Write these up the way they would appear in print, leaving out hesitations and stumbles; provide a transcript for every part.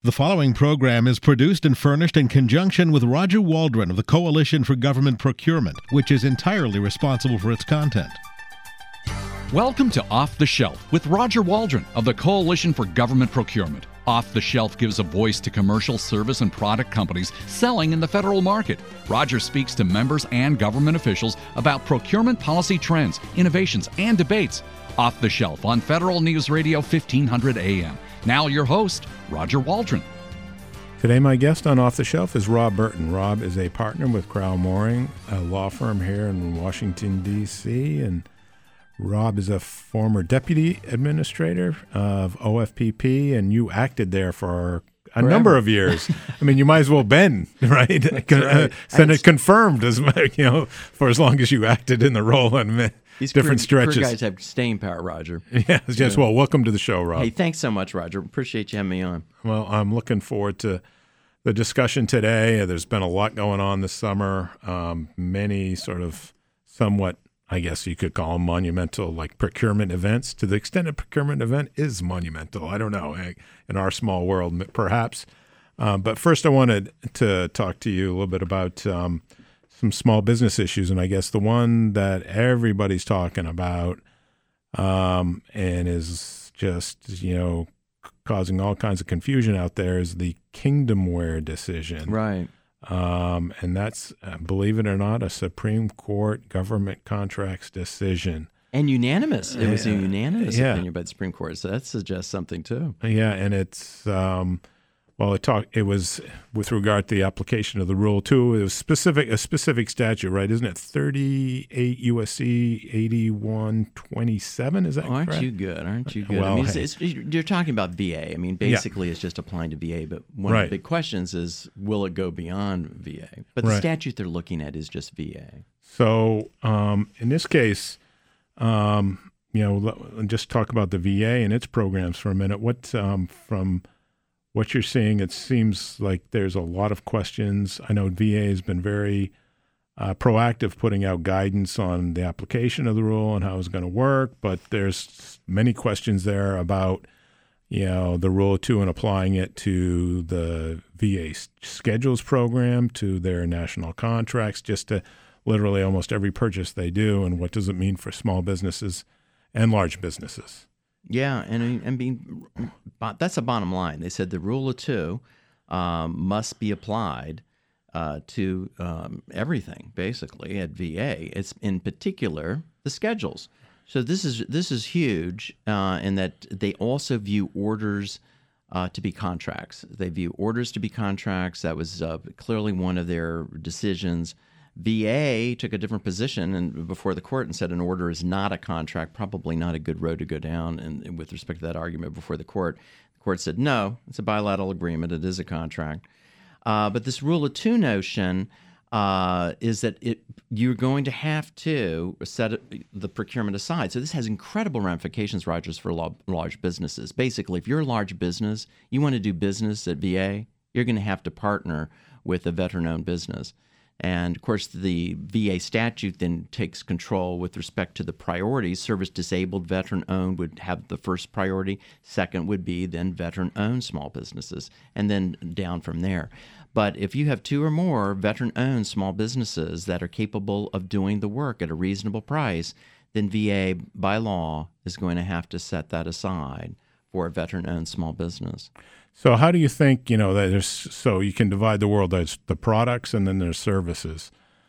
The following program is produced and furnished in conjunction with Roger Waldron of the Coalition for Government Procurement, which is entirely responsible for its content. Welcome to Off the Shelf with Roger Waldron of the Coalition for Government Procurement. Off the Shelf gives a voice to commercial service and product companies selling in the federal market. Roger speaks to members and government officials about procurement policy trends, innovations, and debates. Off the Shelf on Federal News Radio 1500 AM. Now your host, Roger Waldron. Today my guest on Off the Shelf is Rob Burton. Rob is a partner with Crowell Mooring, a law firm here in Washington, D.C., and Rob is a former deputy administrator of OFPP, and you acted there for a number of years. I mean, you might as well been, right? Right. Senate confirmed, for as long as you acted in the role on different stretches. These guys have staying power, Roger. Yes. Well, welcome to the show, Rob. Hey, thanks so much, Roger. Appreciate you having me on. Well, I'm looking forward to the discussion today. There's been a lot going on this summer. Many sort of somewhat, I guess you could call them monumental, like procurement events. To the extent a procurement event is monumental, I don't know, in our small world, perhaps. But first, I wanted to talk to you a little bit about some small business issues, and I guess the one that everybody's talking about and is just, causing all kinds of confusion out there is the Kingdomware decision. Right. And that's, believe it or not, a Supreme Court government contracts decision. And unanimous. It was a unanimous opinion by the Supreme Court, so that suggests something too. Yeah, and it's, it was with regard to the application of the Rule 2. It was a specific statute, right? Isn't it 38 U.S.C. 8127? Is that correct? Aren't you good? Well, you're talking about VA. I mean, basically, it's just applying to VA. But one of the big questions is, will it go beyond VA? But the statute they're looking at is just VA. So in this case, just talk about the VA and its programs for a minute. From what you're seeing, it seems like there's a lot of questions. I know VA has been very proactive putting out guidance on the application of the rule and how it's going to work, but there's many questions there about, the Rule 2 and applying it to the VA schedules program, to their national contracts, just to literally almost every purchase they do, and what does it mean for small businesses and large businesses. Yeah, and that's a bottom line. They said the Rule of 2 must be applied to everything, basically, at VA. It's in particular the schedules. So this is huge in that they also view orders to be contracts. They view orders to be contracts. That was clearly one of their decisions. VA took a different position before the court and said an order is not a contract, probably not a good road to go down. And with respect to that argument before the court said, no, it's a bilateral agreement. It is a contract. But this Rule of 2 notion is that you're going to have to set the procurement aside. So this has incredible ramifications, Rogers, for large businesses. Basically, if you're a large business, you want to do business at VA, you're going to have to partner with a veteran-owned business. And, of course, the VA statute then takes control with respect to the priorities. Service-disabled, veteran-owned would have the first priority. Second would be then veteran-owned small businesses, and then down from there. But if you have two or more veteran-owned small businesses that are capable of doing the work at a reasonable price, then VA, by law, is going to have to set that aside for a veteran-owned small business. So how do you think, that so you can divide the world, there's the products and then there's services.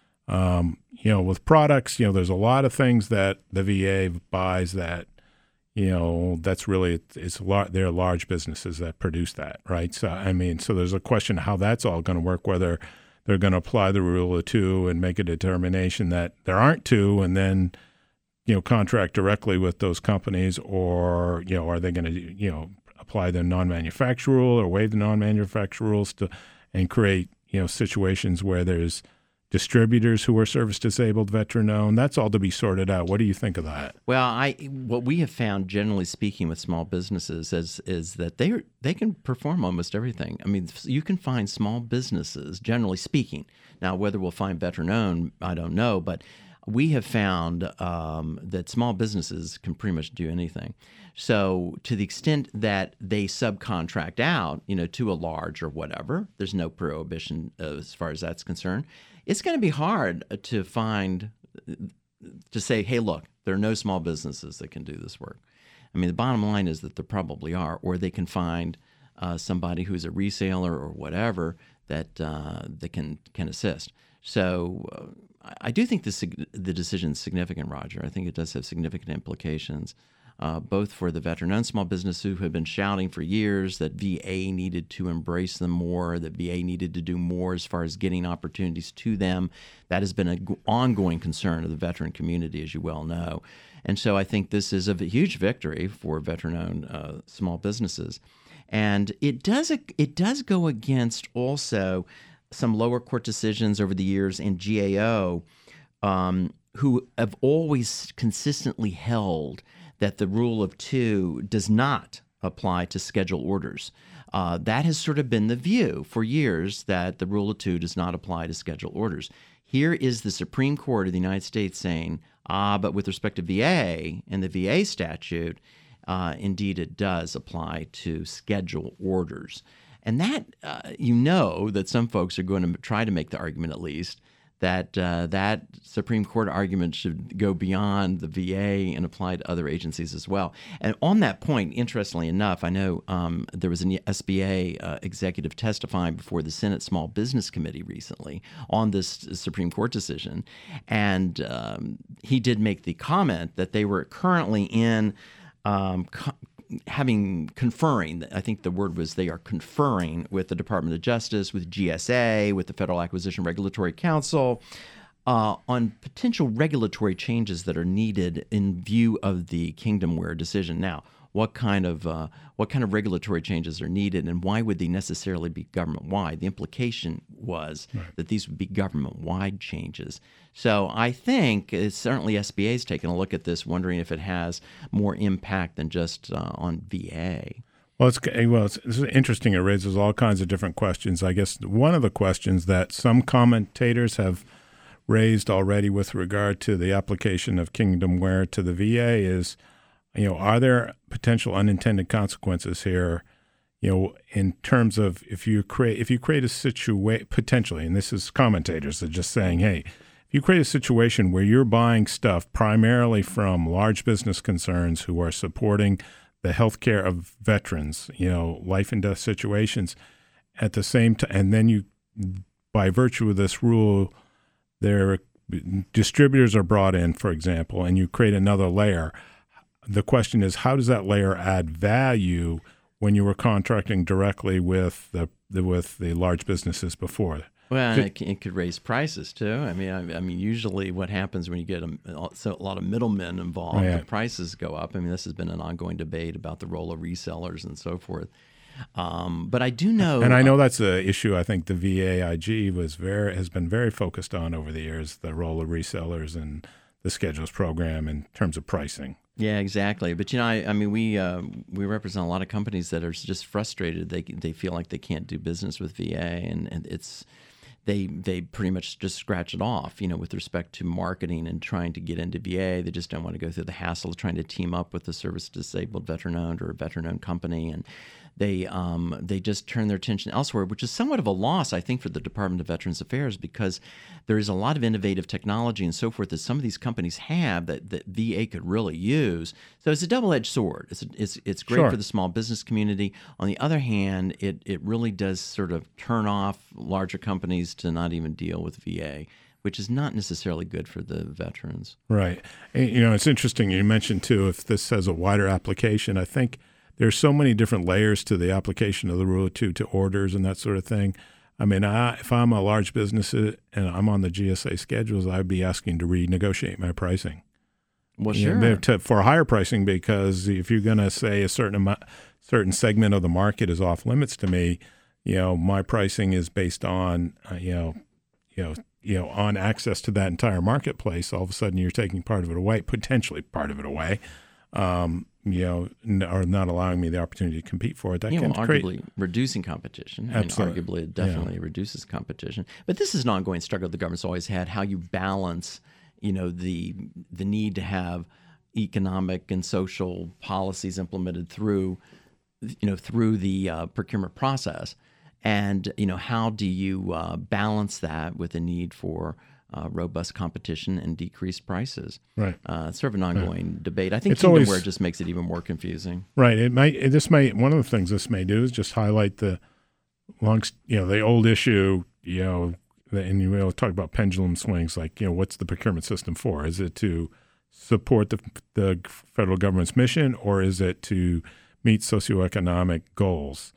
With products, there's a lot of things that the VA buys that, that's really, they're large businesses that produce that, right? So there's a question how that's all going to work, whether they're going to apply the Rule of 2 and make a determination that there aren't two and then, contract directly with those companies, or, are they going to, apply the non-manufacturer rule or waive the non-manufacturer rules and create, situations where there's distributors who are service-disabled, veteran-owned. That's all to be sorted out. What do you think of that? Well, what we have found, generally speaking, with small businesses is that they can perform almost everything. I mean, you can find small businesses, generally speaking. Now, whether we'll find veteran-owned, I don't know, but we have found that small businesses can pretty much do anything. So to the extent that they subcontract out, to a large or whatever, there's no prohibition as far as that's concerned. It's going to be hard to say, hey, look, there are no small businesses that can do this work. I mean, the bottom line is that there probably are, or they can find somebody who's a reseller or whatever that can assist. So I do think the decision is significant, Roger. I think it does have significant implications, both for the veteran-owned small business who have been shouting for years that VA needed to embrace them more, that VA needed to do more as far as getting opportunities to them. That has been an ongoing concern of the veteran community, as you well know. And so I think this is a huge victory for veteran-owned small businesses. And it does go against also some lower court decisions over the years and GAO who have always consistently held that the rule of two does not apply to schedule orders. That has sort of been the view for years, that the rule of two does not apply to schedule orders. Here is the Supreme Court of the United States saying, but with respect to VA and the VA statute, indeed it does apply to schedule orders. And that, that some folks are going to try to make the argument, at least, that that Supreme Court argument should go beyond the VA and apply to other agencies as well. And on that point, interestingly enough, I know there was an SBA executive testifying before the Senate Small Business Committee recently on this Supreme Court decision. And he did make the comment that they were currently in conferring, I think the word was they are conferring with the Department of Justice, with GSA, with the Federal Acquisition Regulatory Council on potential regulatory changes that are needed in view of the Kingdomware decision. Now, what kind of regulatory changes are needed, and why would they necessarily be government-wide? The implication was that these would be government-wide changes. So I think certainly SBA's taken a look at this, wondering if it has more impact than just on VA. Well, it's interesting. It raises all kinds of different questions. I guess one of the questions that some commentators have raised already with regard to the application of Kingdomware to the VA is, are there potential unintended consequences here? In terms of if you create a situation potentially, and this is commentators that are just saying, hey, if you create a situation where you're buying stuff primarily from large business concerns who are supporting the health care of veterans, life and death situations, at the same time, and then you, by virtue of this rule, their distributors are brought in, for example, and you create another layer. The question is, how does that layer add value when you were contracting directly with the large businesses before? Well, and it could raise prices too. I mean, usually what happens when you get a lot of middlemen involved, the prices go up. I mean, this has been an ongoing debate about the role of resellers and so forth. But I do know, and I know that's an issue. I think the VAIG has been very focused on over the years, the role of resellers and the schedules program in terms of pricing. Yeah, exactly. But we represent a lot of companies that are just frustrated. They feel like they can't do business with VA, and they pretty much just scratch it off. With respect to marketing and trying to get into VA, they just don't want to go through the hassle of trying to team up with a service-disabled veteran-owned or a veteran-owned company, and they just turn their attention elsewhere, which is somewhat of a loss, I think, for the Department of Veterans Affairs, because there is a lot of innovative technology and so forth that some of these companies have that VA could really use. So it's a double-edged sword. It's great for the small business community. On the other hand, it really does sort of turn off larger companies to not even deal with VA, which is not necessarily good for the veterans. Right. It's interesting. You mentioned, too, if this has a wider application, I think there's so many different layers to the application of the Rule of Two to orders and that sort of thing. I mean, if I'm a large business and I'm on the GSA schedules, I'd be asking to renegotiate my pricing. Well, sure. For higher pricing, because if you're going to say a certain segment of the market is off limits to me, my pricing is based on on access to that entire marketplace. All of a sudden, you're taking potentially part of it away. Are not allowing me the opportunity to compete for it. That can arguably reducing competition. Absolutely. Arguably, it definitely reduces competition. But this is an ongoing struggle the government's always had, how you balance, the need to have economic and social policies implemented through the procurement process. And, how do you balance that with the need for robust competition and decreased prices? Right. It's sort of an ongoing debate. I think It's always- Kingdomware just makes it even more confusing. Right. One of the things this may do is just highlight the the old issue, and you talk about pendulum swings, like, what's the procurement system for? Is it to support the federal government's mission, or is it to meet socioeconomic goals?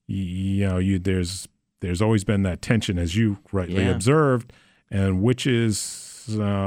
There's always been that tension, as you rightly observed, and which is,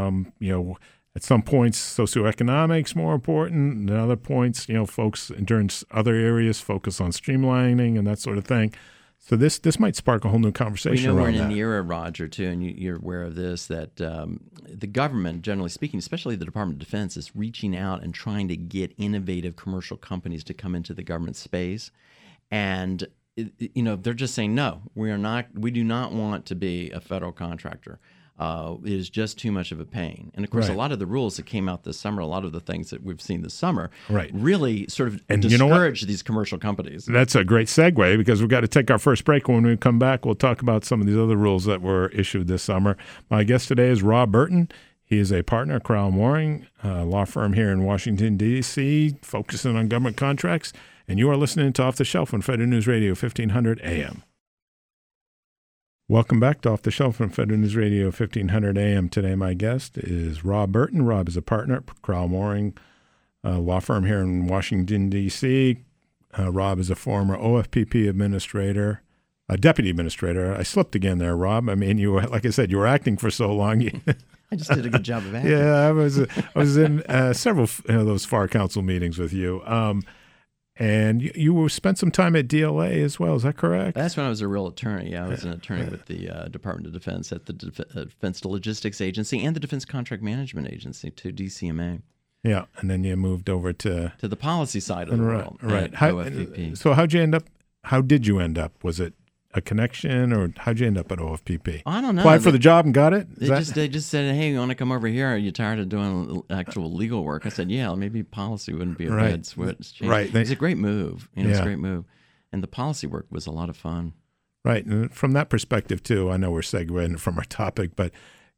at some points socioeconomic's more important, and at other points, folks during other areas focus on streamlining and that sort of thing. So this might spark a whole new conversation we're around in that. an era, Roger, too, and you're aware of this, that the government, generally speaking, especially the Department of Defense, is reaching out and trying to get innovative commercial companies to come into the government space. And, they're just saying, no, we do not want to be a federal contractor. It is just too much of a pain. And, of course, Right. a lot of the rules that came out this summer, a lot of the things that we've seen this summer, Right. really sort of And you know what? discourage these commercial companies. That's a great segue, because we've got to take our first break. When we come back, we'll talk about some of these other rules that were issued this summer. My guest today is Rob Burton. He is a partner at Crowell & Moring, a law firm here in Washington, D.C., focusing on government contracts. And you are listening to Off the Shelf on Federal News Radio, 1500 AM. Welcome back to Off the Shelf on Federal News Radio, 1500 AM. Today, my guest is Rob Burton. Rob is a partner at Crowell & Moring, a law firm here in Washington, D.C. Rob is a former OFPP administrator, a deputy administrator. I slipped again there, Rob. I mean, you were, like I said, you were acting for so long. I just did a good job of acting. Yeah, I was in several of those FAR Council meetings with you. And you spent some time at DLA as well. Is that correct? That's when I was a real attorney. Yeah, I was an attorney with the Department of Defense at the Defense Logistics Agency and the Defense Contract Management Agency, to DCMA. Yeah, and then you moved over to the policy side of the world. Right. At OFPP. So how did you end up? Was it a connection, or how'd you end up at OFPP? I don't know. Applied for the job and got it? They just said, "Hey, you want to come over here? Are you tired of doing actual legal work?" I said, "Yeah, maybe policy wouldn't be a bad switch." Right. It's a great move. It's a great move, and the policy work was a lot of fun. Right, and from that perspective too, I know we're segueing from our topic, but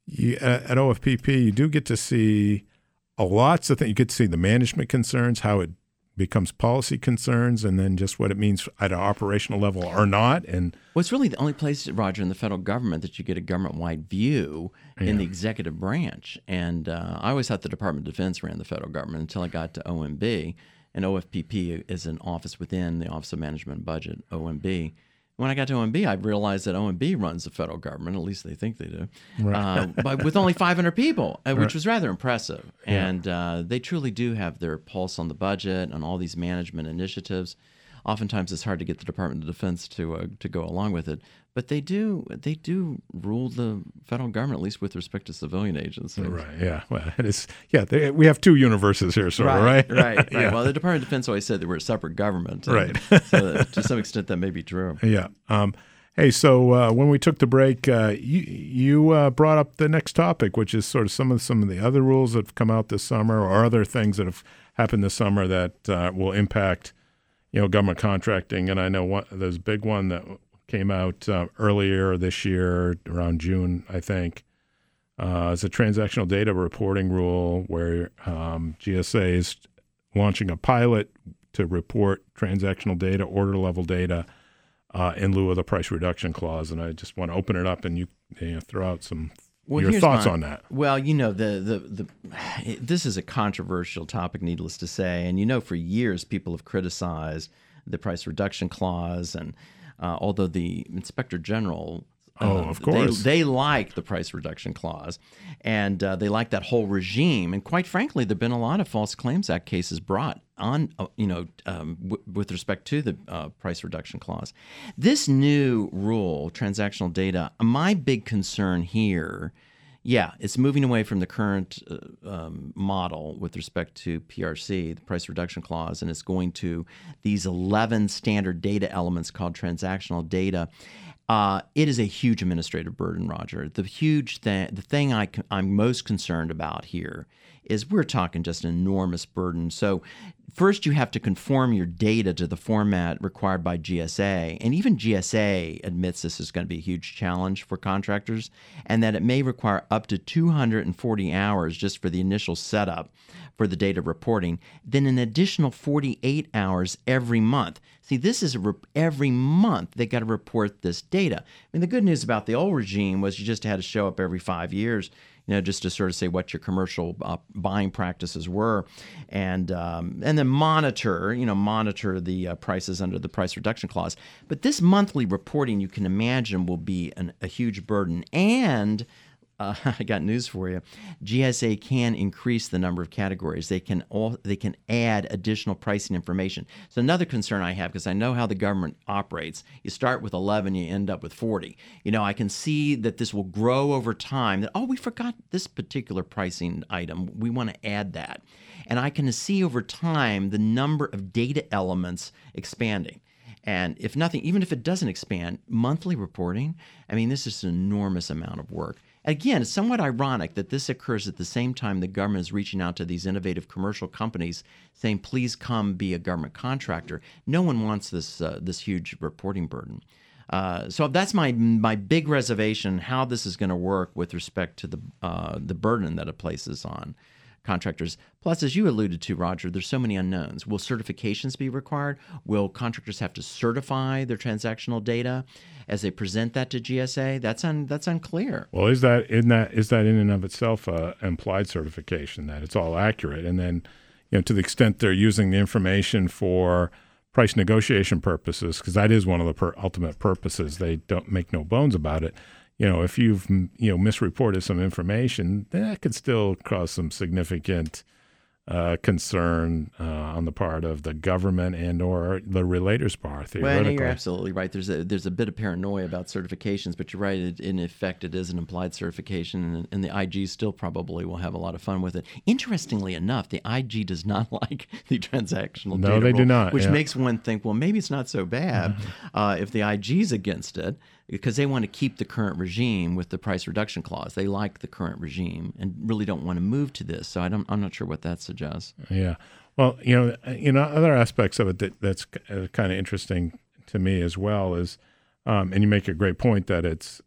at OFPP, you do get to see lots of things. You get to see the management concerns, how it becomes policy concerns, and then just what it means at an operational level or not. And well, it's really the only place, Roger, in the federal government that you get a government-wide view in the executive branch. And I always thought the Department of Defense ran the federal government until I got to OMB. And OFPP is an office within the Office of Management and Budget, OMB. When I got to OMB, I realized that OMB runs the federal government, at least they think they do, but with only 500 people, which was rather impressive. And they truly do have their pulse on the budget and all these management initiatives. Oftentimes, it's hard to get the Department of Defense to go along with it, but they do rule the federal government, at least with respect to civilian agencies. Right. Yeah. Well, it is. Yeah. We have two universes here, sort of. Right. Right. Yeah. Well, the Department of Defense always said that we're a separate government. Right. So to some extent, that may be true. Yeah. Hey, so when we took the break, you brought up the next topic, which is sort of some of the other rules that have come out this summer, or other things that have happened this summer that will impact, government contracting. And I know there's a big one that came out earlier this year, around June, I think. It's a transactional data reporting rule where GSA is launching a pilot to report transactional data, order level data, in lieu of the price reduction clause. And I just want to open it up and you throw out your thoughts on that. Well, this is a controversial topic, needless to say. And, for years people have criticized the price reduction clause. And although the Inspector General, of course, they like the price reduction clause, and they like that whole regime. And quite frankly, there've been a lot of False Claims Act cases brought on, with respect to the price reduction clause. This new rule, transactional data, my big concern here, it's moving away from the current model with respect to PRC, the price reduction clause, and it's going to these 11 standard data elements called transactional data. It is a huge administrative burden, Roger. The thing I'm most concerned about here is we're talking just an enormous burden. So first you have to conform your data to the format required by GSA. And even GSA admits this is going to be a huge challenge for contractors and that it may require up to 240 hours just for the initial setup for the data reporting, then an additional 48 hours every month. See, this is every month they got to report this data. I mean, the good news about the old regime was you just had to show up every 5 years, just to sort of say what your commercial buying practices were, and then monitor the prices under the price reduction clause. But this monthly reporting, you can imagine, will be a huge burden. And I got news for you. GSA can increase the number of categories. They can add additional pricing information. So another concern I have, because I know how the government operates, you start with 11, you end up with 40. I can see that this will grow over time. That, we forgot this particular pricing item. We want to add that. And I can see over time the number of data elements expanding. And if nothing, even if it doesn't expand, monthly reporting, this is an enormous amount of work. Again, it's somewhat ironic that this occurs at the same time the government is reaching out to these innovative commercial companies saying, please come be a government contractor. No one wants this huge reporting burden. So that's my big reservation, how this is going to work with respect to the burden that it places on contractors. Plus, as you alluded to, Roger, there's so many unknowns. Will certifications be required? Will contractors have to certify their transactional data as they present that to GSA? That's unclear. Well, is that in and of itself implied certification that it's all accurate? And then, to the extent they're using the information for price negotiation purposes, because that is one of the ultimate purposes, they don't make no bones about it. If you've misreported some information, that could still cause some significant concern on the part of the government and or the relator's bar, theoretically. Well, you're absolutely right. There's a bit of paranoia about certifications, but you're right. In effect, it is an implied certification, and the IG still probably will have a lot of fun with it. Interestingly enough, the IG does not like the transactional data rule. No, they do not. Which makes one think, well, maybe it's not so bad if the IG's against it, because they want to keep the current regime with the price reduction clause. They like the current regime and really don't want to move to this. So I'm not sure what that suggests. Yeah. Well, other aspects of it that's kind of interesting to me as well is, and you make a great point that it's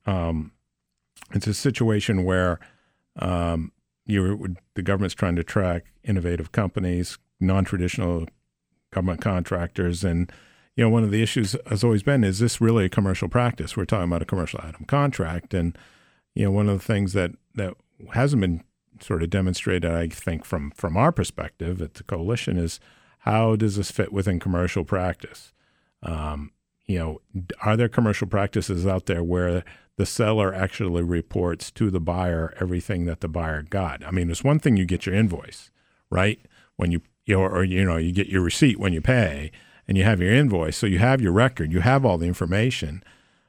a situation where the government's trying to track innovative companies, non-traditional government contractors, and one of the issues has always been, is this really a commercial practice? We're talking about a commercial item contract. And, one of the things that hasn't been sort of demonstrated, I think, from our perspective at the coalition is, how does this fit within commercial practice? Are there commercial practices out there where the seller actually reports to the buyer everything that the buyer got? It's one thing you get your invoice, right? When you get your receipt when you pay, and you have your invoice, so you have your record, you have all the information,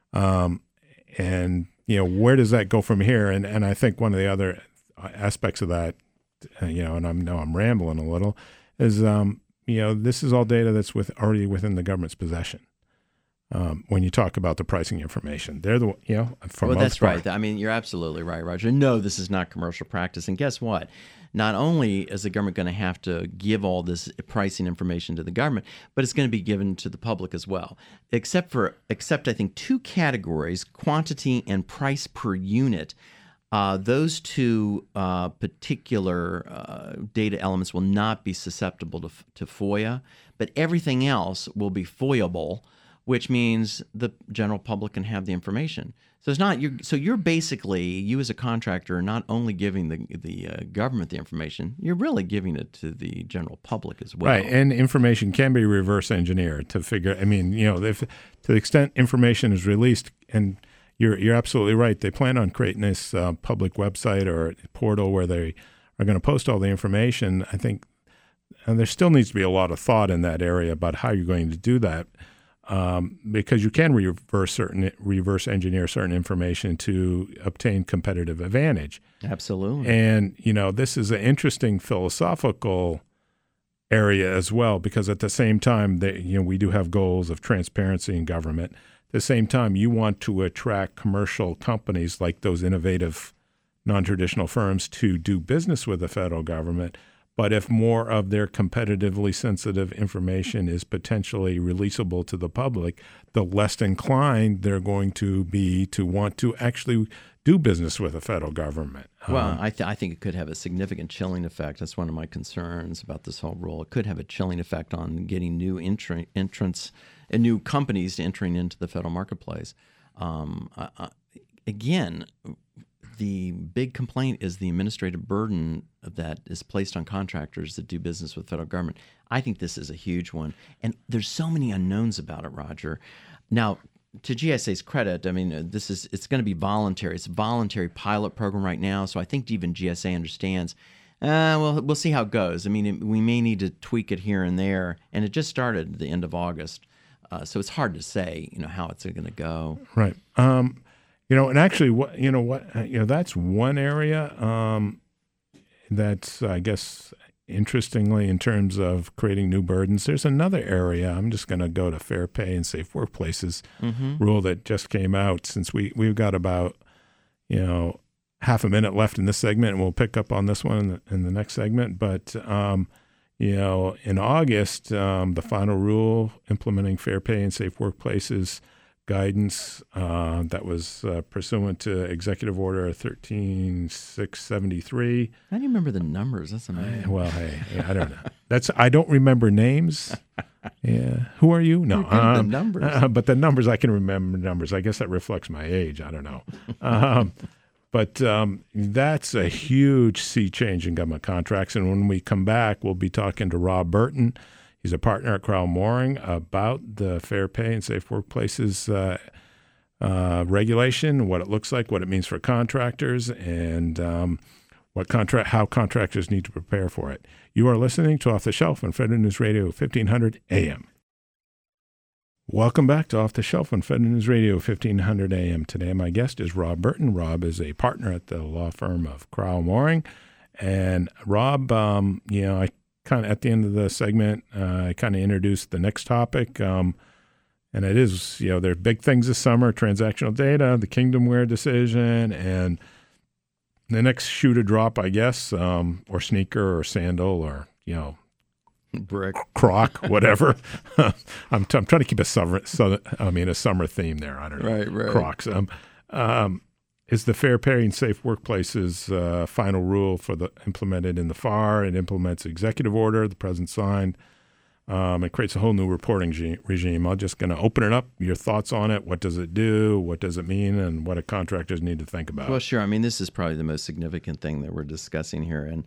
and where does that go from here? And I think one of the other aspects of that, and I'm rambling a little, is this is all data that's already within the government's possession. When you talk about the pricing information, they're the Well, that's right. You're absolutely right, Roger. No, this is not commercial practice. And guess what? Not only is the government going to have to give all this pricing information to the government, but it's going to be given to the public as well. Except I think two categories: quantity and price per unit. Those two particular data elements will not be susceptible to FOIA, but everything else will be FOIA-able, which means the general public can have the information. So it's not you're basically, you as a contractor are not only giving the government the information, you're really giving it to the general public as well. Right, and information can be reverse engineered to figure. If to the extent information is released, and you're absolutely right, they plan on creating this public website or portal where they are going to post all the information. I think, and there still needs to be a lot of thought in that area about how you're going to do that. Because you can reverse engineer certain information to obtain competitive advantage. Absolutely. And, this is an interesting philosophical area as well, because at the same time, we do have goals of transparency in government. At the same time, you want to attract commercial companies like those innovative, non-traditional firms to do business with the federal government. But if more of their competitively sensitive information is potentially releasable to the public, the less inclined they're going to be to want to actually do business with the federal government. Well, I think it could have a significant chilling effect. That's one of my concerns about this whole rule. It could have a chilling effect on getting new entrants and new companies entering into the federal marketplace. Again, the big complaint is the administrative burden that is placed on contractors that do business with the federal government. I think this is a huge one. And there's so many unknowns about it, Roger. Now, to GSA's credit, I mean, it's going to be voluntary. It's a voluntary pilot program right now. So I think even GSA understands, well, we'll see how it goes. I mean, we may need to tweak it here and there. And it just started at the end of August. So it's hard to say, how it's going to go. Right. And actually, that's one area that's, I guess, interestingly, in terms of creating new burdens. There's another area. I'm just going to go to Fair Pay and Safe Workplaces rule that just came out. Since we've got about, half a minute left in this segment, and we'll pick up on this one in the next segment. But in August, the final rule implementing Fair Pay and Safe Workplaces guidance that was pursuant to Executive Order 13673. How do you remember the numbers? That's amazing. I don't know. I don't remember names. Yeah. Who are you? No. The numbers. But the numbers, I can remember numbers. I guess that reflects my age. I don't know. But that's a huge sea change in government contracts. And when we come back, we'll be talking to Rob Burton. He's a partner at Crowell Mooring about the Fair Pay and Safe Workplaces regulation, what it looks like, what it means for contractors, and how contractors need to prepare for it. You are listening to Off the Shelf on Federal News Radio 1500 AM. Welcome back to Off the Shelf on Federal News Radio 1500 AM. Today, my guest is Rob Burton. Rob is a partner at the law firm of Crowell Mooring. And Rob, I kind of at the end of the segment, I kind of introduced the next topic. And it is, there are big things this summer, transactional data, the Kingdomware decision, and the next shoe to drop, I guess, or sneaker or sandal or, brick, croc, whatever. I'm trying to keep a summer theme there. I don't know. Right. Crocs. Is the Fair Pay and Safe Workplaces final rule implemented in the FAR. It implements executive order the president signed. It creates a whole new reporting regime. I'm just going to open it up. Your thoughts on it. What does it do? What does it mean? And what do contractors need to think about? Well, sure. I mean, this is probably the most significant thing that we're discussing here. And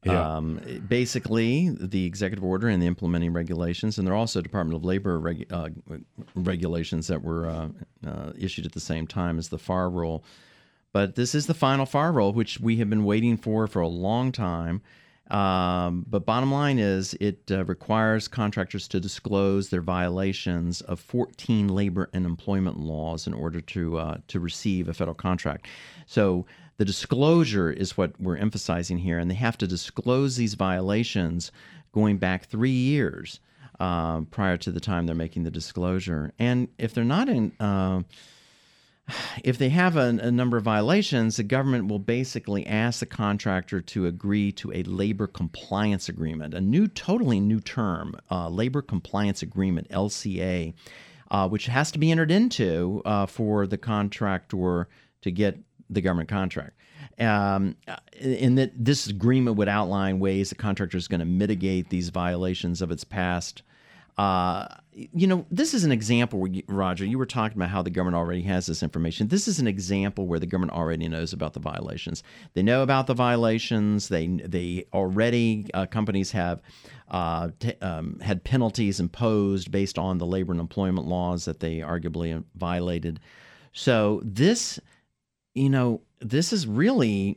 basically, the executive order and the implementing regulations, and there are also Department of Labor regulations that were issued at the same time as the FAR rule. But this is the final FAR rule, which we have been waiting for a long time. But bottom line is it requires contractors to disclose their violations of 14 labor and employment laws in order to receive a federal contract. So the disclosure is what we're emphasizing here, and they have to disclose these violations going back 3 years prior to the time they're making the disclosure. And if they're not if they have a number of violations, the government will basically ask the contractor to agree to a labor compliance agreement, totally new term, labor compliance agreement, LCA, which has to be entered into for the contractor to get the government contract. In that this agreement would outline ways the contractor is going to mitigate these violations of its past. This is an example where, Roger, you were talking about how the government already has this information. This is an example where the government already knows about the violations. They know about the violations. They already, companies have had penalties imposed based on the labor and employment laws that they arguably violated. So this is really,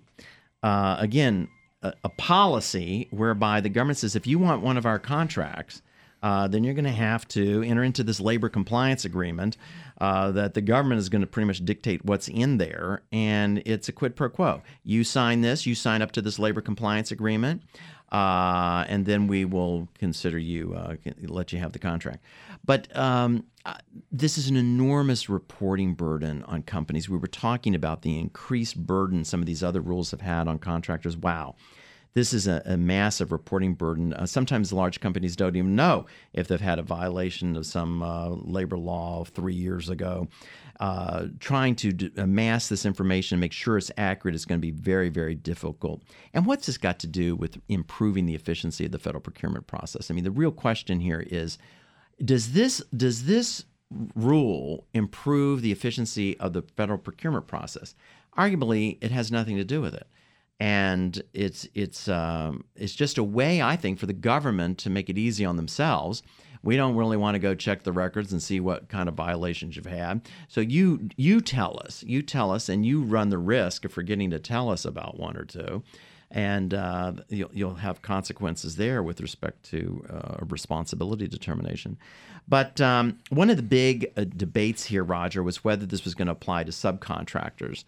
again, a policy whereby the government says, if you want one of our contracts, then you're going to have to enter into this labor compliance agreement that the government is going to pretty much dictate what's in there, and it's a quid pro quo. You sign this, you sign up to this labor compliance agreement, and then we will consider you, let you have the contract. But this is an enormous reporting burden on companies. We were talking about the increased burden some of these other rules have had on contractors. Wow. This is a massive reporting burden. Sometimes large companies don't even know if they've had a violation of some labor law 3 years ago. Trying to amass this information and make sure it's accurate is going to be very, very difficult. And what's this got to do with improving the efficiency of the federal procurement process? I mean, the real question here is, does this rule improve the efficiency of the federal procurement process? Arguably, it has nothing to do with it. And it's just a way, I think, for the government to make it easy on themselves. We don't really want to go check the records and see what kind of violations you've had. So you tell us, and you run the risk of forgetting to tell us about one or two, and you'll have consequences there with respect to responsibility determination. But one of the big debates here, Roger, was whether this was going to apply to subcontractors.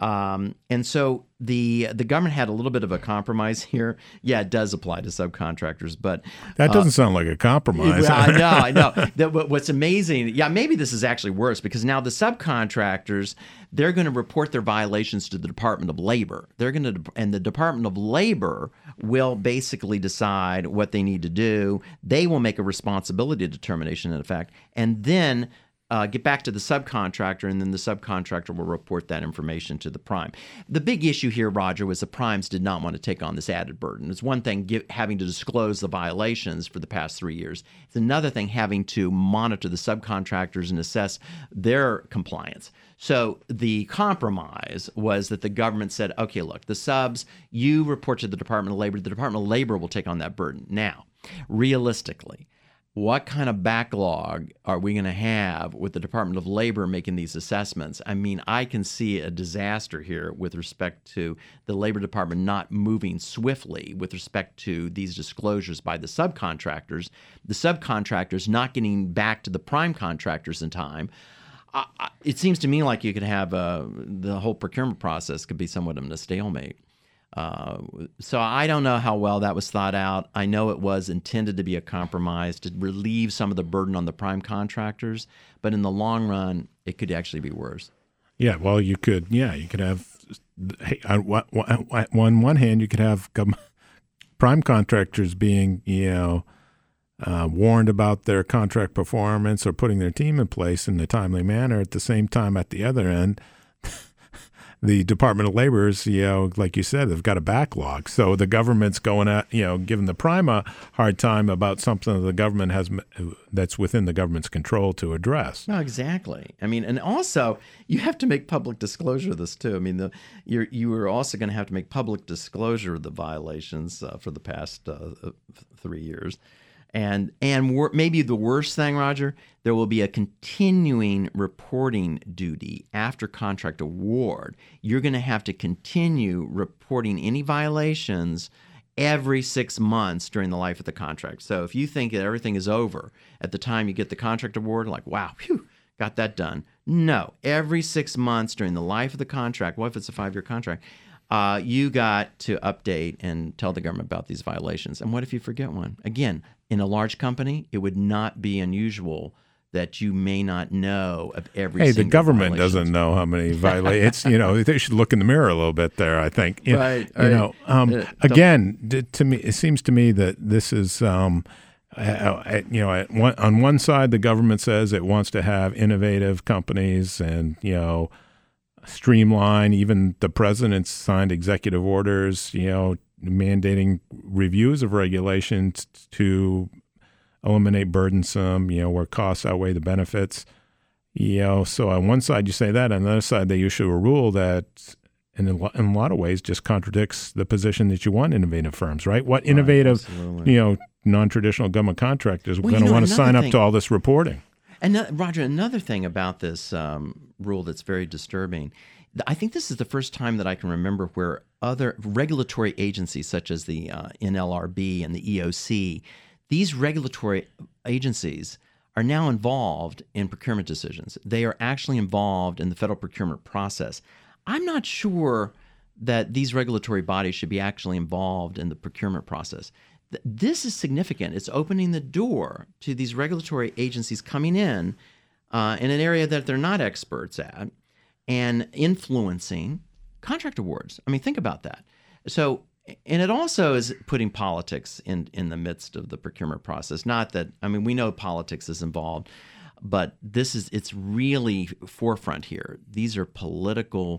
And so the government had a little bit of a compromise here. Yeah, it does apply to subcontractors, but that doesn't sound like a compromise. I know. What's amazing, yeah, maybe this is actually worse, because now the subcontractors, they're going to report their violations to the Department of Labor. And the Department of Labor will basically decide what they need to do. They will make a responsibility determination, in effect, and then get back to the subcontractor, and then the subcontractor will report that information to the prime. The big issue here, Roger, was the primes did not want to take on this added burden. It's one thing having to disclose the violations for the past 3 years. It's another thing having to monitor the subcontractors and assess their compliance. So the compromise was that the government said, okay, look, the subs, you report to the Department of Labor. The Department of Labor will take on that burden. Now, realistically, what kind of backlog are we going to have with the Department of Labor making these assessments? I mean, I can see a disaster here with respect to the Labor Department not moving swiftly with respect to these disclosures by the subcontractors not getting back to the prime contractors in time. It seems to me like you could have the whole procurement process could be somewhat of a stalemate. So I don't know how well that was thought out. I know it was intended to be a compromise to relieve some of the burden on the prime contractors, but in the long run, it could actually be worse. Yeah, well, you could have, on one hand, you could have prime contractors being, warned about their contract performance or putting their team in place in a timely manner. At the same time, at the other end, the Department of Labor is, like you said, they've got a backlog. So the government's going at, giving the prime a hard time about something that the government has that's within the government's control to address. No, exactly. I mean, and also you have to make public disclosure of this too. I mean, you are also going to have to make public disclosure of the violations for the past 3 years. And maybe the worst thing, Roger, there will be a continuing reporting duty after contract award. You're going to have to continue reporting any violations every 6 months during the life of the contract. So if you think that everything is over at the time you get the contract award, like, wow, phew, got that done. No, every 6 months during the life of the contract, what if it's a 5-year contract, you got to update and tell the government about these violations. And what if you forget one? Again, in a large company, it would not be unusual that you may not know of every single the government violations. Doesn't know how many violations. They should look in the mirror a little bit there, I think. Right. Again, to me, it seems to me that this is, on one side, the government says it wants to have innovative companies and, streamline. Even the president signed executive orders, mandating reviews of regulations to eliminate burdensome, where costs outweigh the benefits. So on one side you say that, on the other side they issue a rule that in a lot of ways just contradicts the position that you want innovative firms, right? What innovative, non-traditional government contractors are going to want to sign up to all this reporting? And Roger, another thing about this rule that's very disturbing, I think this is the first time that I can remember where other regulatory agencies such as the NLRB and the EOC, these regulatory agencies are now involved in procurement decisions. They are actually involved in the federal procurement process. I'm not sure that these regulatory bodies should be actually involved in the procurement process. This is significant. It's opening the door to these regulatory agencies coming in an area that they're not experts at and influencing contract awards. I mean, think about that. So, and it also is putting politics in the midst of the procurement process. Not that, I mean, we know politics is involved, but it's really forefront here. This is a political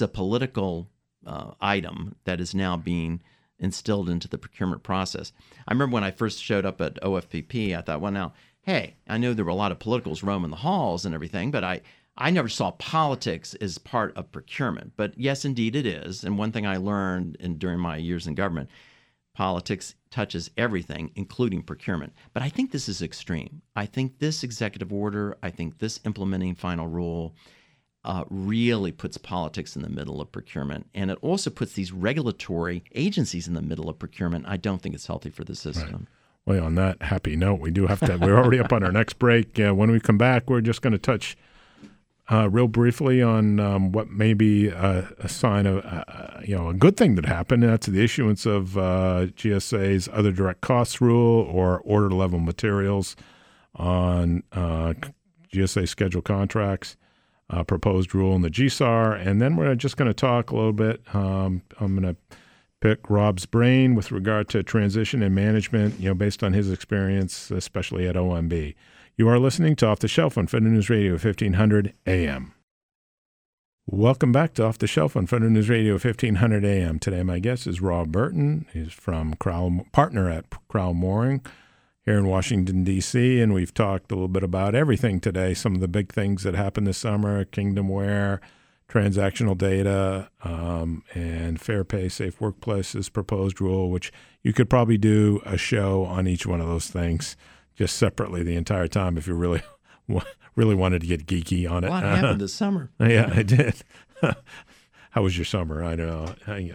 item that is now being instilled into the procurement process. I remember when I first showed up at OFPP, I thought, well, now, hey, I know there were a lot of politicals roaming the halls and everything, but I never saw politics as part of procurement. But yes, indeed it is. And one thing I learned during my years in government, politics touches everything, including procurement. But I think this is extreme. I think this executive order, I think this implementing final rule really puts politics in the middle of procurement. And it also puts these regulatory agencies in the middle of procurement. I don't think it's healthy for the system. Right. Well, on that happy note, we do have to, we're already up on our next break. When we come back, we're just going to touch real briefly on what may be a sign of, a good thing that happened. And that's the issuance of GSA's other direct costs rule or order level materials on GSA scheduled contracts. Proposed rule in the GSAR, and then we're just going to talk a little bit. I'm going to pick Rob's brain with regard to transition and management, based on his experience, especially at OMB. You are listening to Off the Shelf on Federal News Radio 1500 AM. Welcome back to Off the Shelf on Federal News Radio 1500 AM. Today my guest is Rob Burton. He's from partner at Crowell Mooring here in Washington, D.C., and we've talked a little bit about everything today, some of the big things that happened this summer, Kingdomware, transactional data, and Fair Pay, Safe Workplaces proposed rule, which you could probably do a show on each one of those things just separately the entire time if you really wanted to get geeky on it. A lot happened this summer. Yeah, I did. How was your summer? I don't know.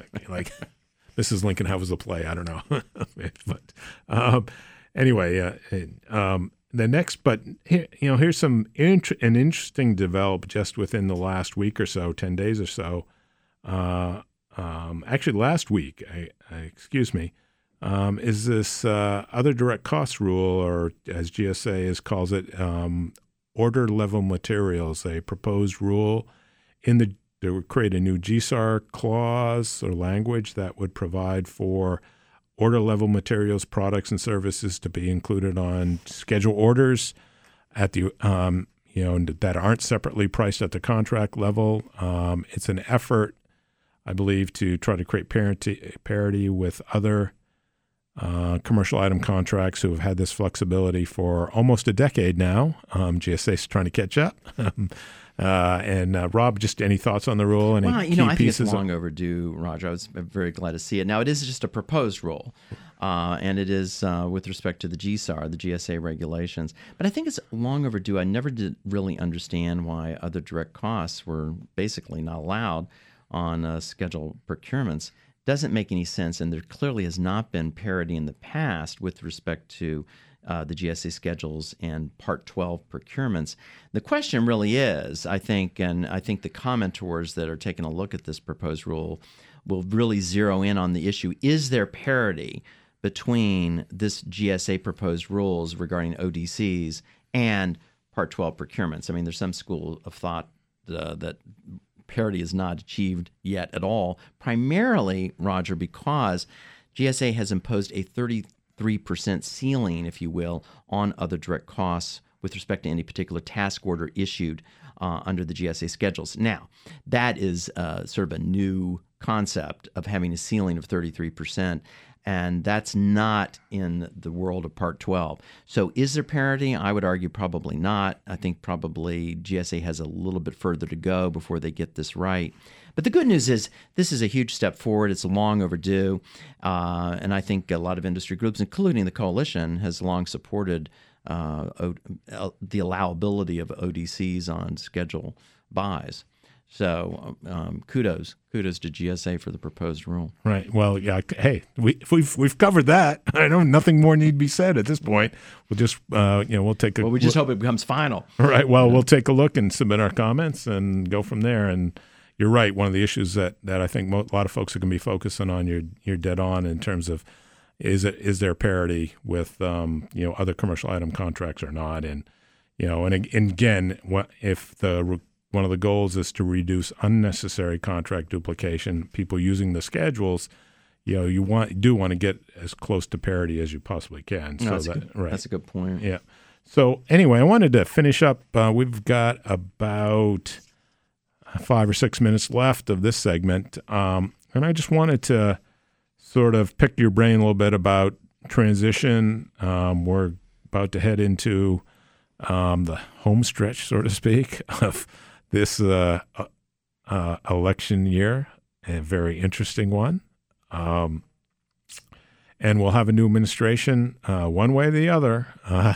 Mrs. Lincoln, how was the play? I don't know. But anyway, the next, but here's some an interesting develop just within the last week or so, 10 days or so. Actually, last week, is this other direct cost rule, or as GSA calls it, order level materials, a proposed rule they would create a new GSAR clause or language that would provide for order level materials, products, and services to be included on schedule orders at the that aren't separately priced at the contract level. It's an effort, I believe, to try to create parity with other commercial item contracts who have had this flexibility for almost a decade now. GSA is trying to catch up. And Rob, just any thoughts on the rule? Any I think it's long overdue, Roger. I was very glad to see it. Now, it is just a proposed rule, and it is with respect to the GSAR, the GSA regulations. But I think it's long overdue. I never did really understand why other direct costs were basically not allowed on scheduled procurements. Doesn't make any sense, and there clearly has not been parity in the past with respect to the GSA schedules and Part 12 procurements. The question really is, I think the commentors that are taking a look at this proposed rule will really zero in on the issue. Is there parity between this GSA proposed rules regarding ODCs and Part 12 procurements? I mean, there's some school of thought that parity is not achieved yet at all, primarily, Roger, because GSA has imposed a 33% ceiling, if you will, on other direct costs with respect to any particular task order issued under the GSA schedules. Now, that is sort of a new concept of having a ceiling of 33%, and that's not in the world of Part 12. So is there parity? I would argue probably not. I think probably GSA has a little bit further to go before they get this right. But the good news is this is a huge step forward. It's long overdue. And I think a lot of industry groups, including the coalition, has long supported the allowability of ODCs on schedule buys. So kudos to GSA for the proposed rule. Right. Well, yeah. Hey, we've covered that. I know nothing more need be said at this point. We'll just we'll take a. Well, we just hope it becomes final. Right. Well, we'll take a look and submit our comments and go from there. And you're right. One of the issues that I think a lot of folks are going to be focusing on, you're dead on in terms of is there parity with other commercial item contracts or not, and again, if one of the goals is to reduce unnecessary contract duplication, people using the schedules, you do want to get as close to parity as you possibly can. No, that's a good point. Yeah. So anyway, I wanted to finish up. We've got about 5 or 6 minutes left of this segment, and I just wanted to sort of pick your brain a little bit about transition. We're about to head into the home stretch, so to speak, of this election year, a very interesting one. And we'll have a new administration one way or the other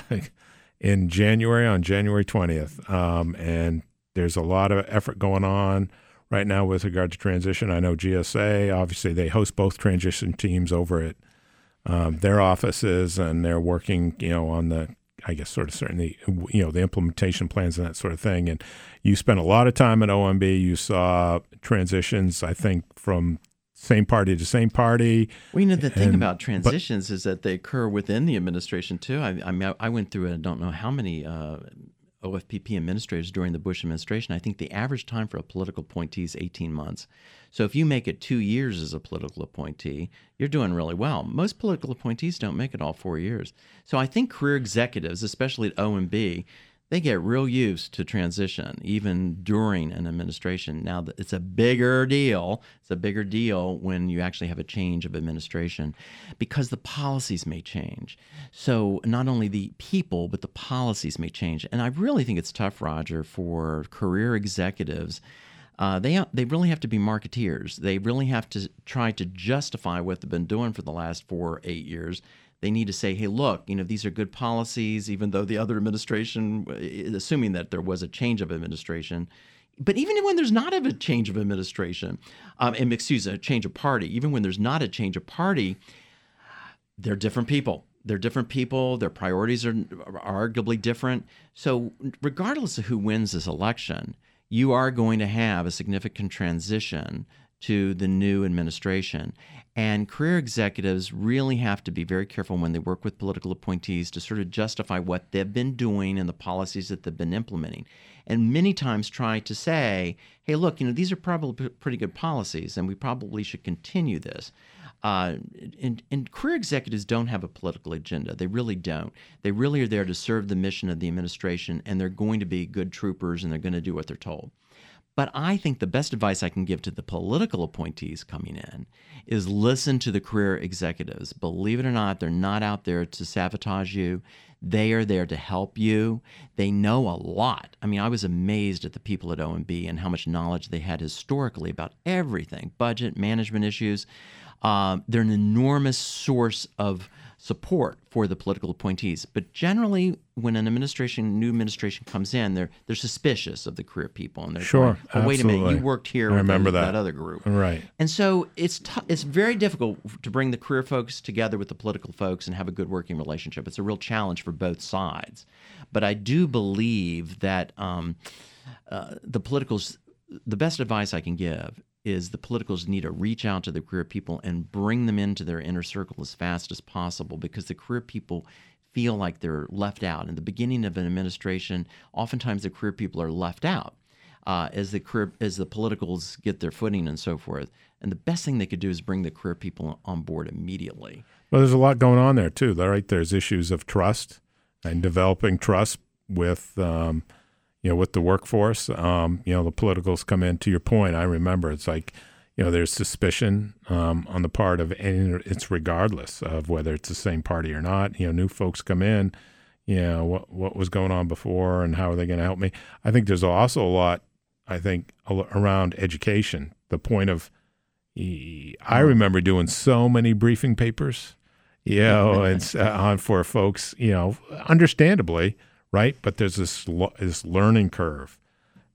in January, on January 20th. And there's a lot of effort going on right now with regard to transition. I know GSA, obviously, they host both transition teams over at their offices, and they're working, on the, I guess, sort of certainly, the implementation plans and that sort of thing. And you spent a lot of time at OMB. You saw transitions, I think, from same party to same party. Well, the thing about transitions is that they occur within the administration, too. I went through, I don't know how many OFPP administrators during the Bush administration. I think the average time for a political appointee is 18 months. So if you make it 2 years as a political appointee, you're doing really well. Most political appointees don't make it all 4 years. So I think career executives, especially at OMB, they get real used to transition, even during an administration. Now, it's a bigger deal. It's a bigger deal when you actually have a change of administration because the policies may change. So not only the people, but the policies may change. And I really think it's tough, Roger, for career executives. They really have to be marketeers. They really have to try to justify what they've been doing for the last 4 or 8 years. They need to say, hey, look, these are good policies, even though the other administration, assuming that there was a change of administration. But even when there's not a change of administration, a change of party, even when there's not a change of party, they're different people. They're different people. Their priorities are arguably different. So regardless of who wins this election, you are going to have a significant transition to the new administration. And career executives really have to be very careful when they work with political appointees to sort of justify what they've been doing and the policies that they've been implementing. And many times try to say, hey, look, these are probably pretty good policies, and we probably should continue this. And career executives don't have a political agenda. They really don't. They really are there to serve the mission of the administration, and they're going to be good troopers, and they're going to do what they're told. But I think the best advice I can give to the political appointees coming in is listen to the career executives. Believe it or not, they're not out there to sabotage you. They are there to help you. They know a lot. I was amazed at the people at OMB and how much knowledge they had historically about everything, budget, management issues. They're an enormous source of support for the political appointees. But generally, when an new administration comes in, they're suspicious of the career people, and they're sure. Going, wait a minute, you worked here with that other group, right? And so it's very difficult to bring the career folks together with the political folks and have a good working relationship. It's a real challenge for both sides. But I do believe that the best advice I can give is the politicals need to reach out to the career people and bring them into their inner circle as fast as possible, because the career people feel like they're left out. In the beginning of an administration, oftentimes the career people are left out as the politicals get their footing and so forth. And the best thing they could do is bring the career people on board immediately. Well, there's a lot going on there too, right? There's issues of trust and developing trust with with the workforce. The politicals come in, to your point, I remember it's like, there's suspicion on the part of, and it's regardless of whether it's the same party or not. New folks come in, what was going on before and how are they going to help me? I think there's also a lot, around education. The point of, I remember doing so many briefing papers, and for folks, understandably, right? But there's this learning curve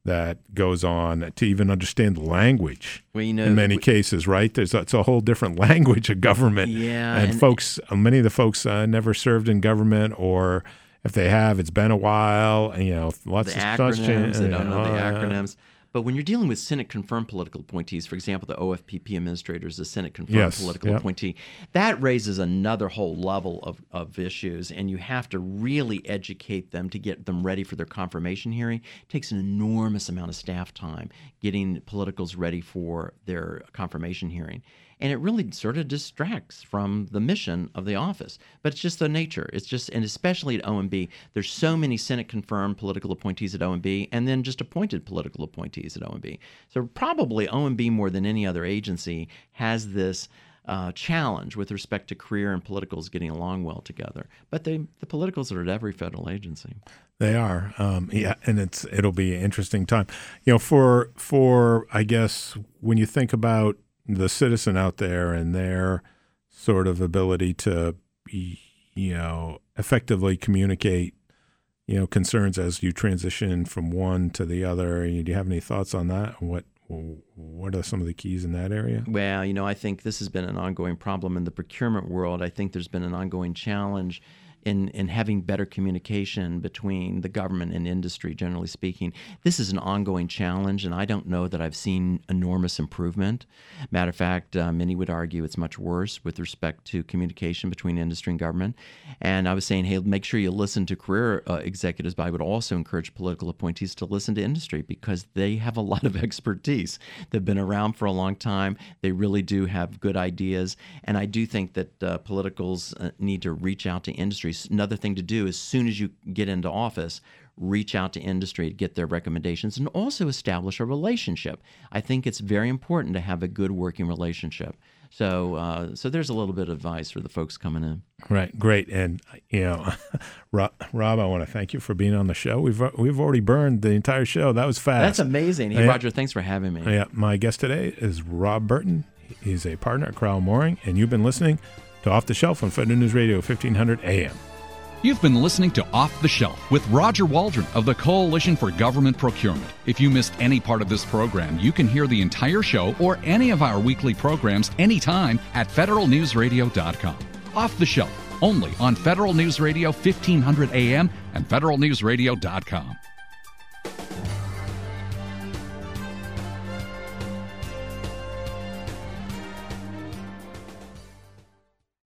that goes on to even understand the language. Well, you know, in many cases, right? It's a whole different language of government. Yeah, and folks, many of the folks never served in government, or if they have, it's been a while. And, lots the of acronyms. They don't know the acronyms. But when you're dealing with Senate-confirmed political appointees, for example, the OFPP administrator is a Senate-confirmed political appointee, that raises another whole level of issues, and you have to really educate them to get them ready for their confirmation hearing. It takes an enormous amount of staff time getting politicals ready for their confirmation hearing. And it really sort of distracts from the mission of the office. But it's just the nature. It's just, and especially at OMB, there's so many Senate-confirmed political appointees at OMB, and then just appointed political appointees at OMB. So probably OMB, more than any other agency, has this challenge with respect to career and politicals getting along well together. But the politicals are at every federal agency. They are, and it'll be an interesting time. For I guess when you think about the citizen out there and their sort of ability to, effectively communicate, concerns as you transition from one to the other. Do you have any thoughts on that? What are some of the keys in that area? Well, I think this has been an ongoing problem in the procurement world. I think there's been an ongoing challenge in having better communication between the government and industry, generally speaking. This is an ongoing challenge, and I don't know that I've seen enormous improvement. Matter of fact, many would argue it's much worse with respect to communication between industry and government. And I was saying, hey, make sure you listen to career executives, but I would also encourage political appointees to listen to industry because they have a lot of expertise. They've been around for a long time. They really do have good ideas. And I do think that politicals need to reach out to industry. Another thing to do as soon as you get into office, reach out to industry to get their recommendations and also establish a relationship. I think it's very important to have a good working relationship. So there's a little bit of advice for the folks coming in. Right, great, and Rob, I want to thank you for being on the show. We've already burned the entire show. That was fast. That's amazing. Hey, Roger, thanks for having me. Yeah, my guest today is Rob Burton. He's a partner at Crowell Mooring, and you've been listening to Off the Shelf on Federal News Radio 1500 AM. You've been listening to Off the Shelf with Roger Waldron of the Coalition for Government Procurement. If you missed any part of this program, you can hear the entire show or any of our weekly programs anytime at federalnewsradio.com. Off the Shelf, only on Federal News Radio 1500 AM and federalnewsradio.com.